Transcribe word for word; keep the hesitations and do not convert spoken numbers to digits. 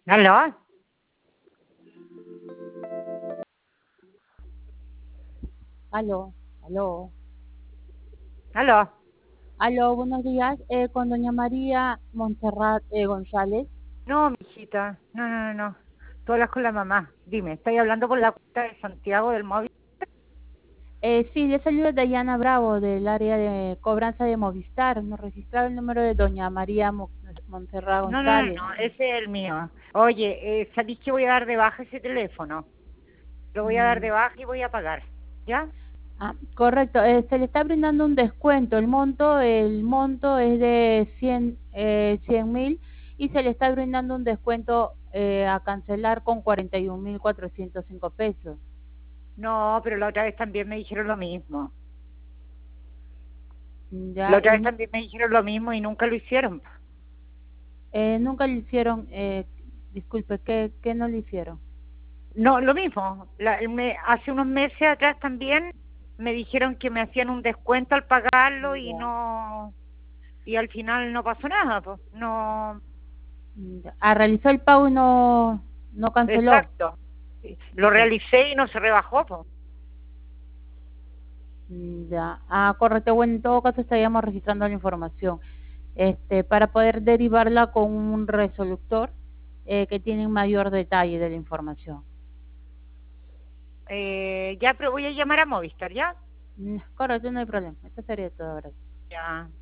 ¿Aló? Aló, aló, ¿Aló? aló, buenos días, eh, con doña María Montserrat eh, González. No, mijita, no, no, no, no. Tú hablas con la mamá. Dime, ¿estáis hablando por la cuenta de Santiago del móvil? Eh, sí, le saluda Dayana Bravo del área de cobranza de Movistar. Nos registraron el número de doña María Mo- Montserrat No, no, no, González. no, ese es el mío. Oye, eh, ¿sabéis que voy a dar de baja ese teléfono? Lo voy a dar de Mm, baja y voy a pagar. ¿Ya? ah, correcto, eh, se le está brindando un descuento. El monto, el monto es de cien, eh, cien mil y se le está brindando un descuento eh, a cancelar con cuarenta y un mil cuatrocientos cinco pesos. No, pero la otra vez también me dijeron lo mismo. La Ya, otra y vez no, también me dijeron lo mismo y nunca lo hicieron. Eh, nunca le hicieron, eh, disculpe, ¿qué, qué no le hicieron? No, lo mismo. La- me- hace unos meses atrás también me dijeron que me hacían un descuento al pagarlo y Ya, no, y al final no pasó nada, pues. No. ya. Ah, realizó el pago y no, no canceló. Exacto. Sí, lo Ya, realicé y no se rebajó, po. ya. Ah, correcto. Bueno, en todo caso estaríamos registrando la información, este, para poder derivarla con un resoluctor eh, que tiene un mayor detalle de la información. Eh, ya, pero voy a llamar a Movistar, ¿ya? Mm, correcto, no hay problema. Eso sería todo, gracias. Ya.